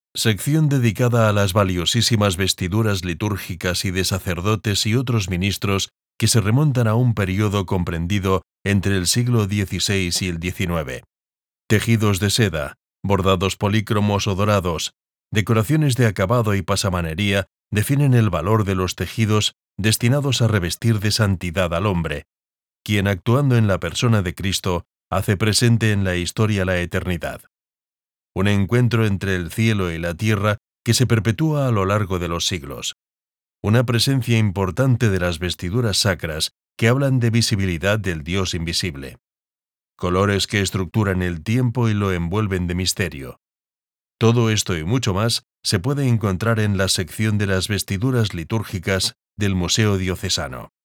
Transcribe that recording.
Sección dedicada a las valiosísimas vestiduras litúrgicas y de sacerdotes y otros ministros que se remontan a un periodo comprendido entre el siglo XVI y el XIX. Tejidos de seda, bordados polícromos o dorados, decoraciones de acabado y pasamanería definen el valor de los tejidos destinados a revestir de santidad al hombre, quien actuando en la persona de Cristo hace presente en la historia la eternidad. Un encuentro entre el cielo y la tierra que se perpetúa a lo largo de los siglos. Una presencia importante de las vestiduras sacras que hablan de visibilidad del Dios invisible. Colores que estructuran el tiempo y lo envuelven de misterio. Todo esto y mucho más se puede encontrar en la sección de las vestiduras litúrgicas del Museo Diocesano.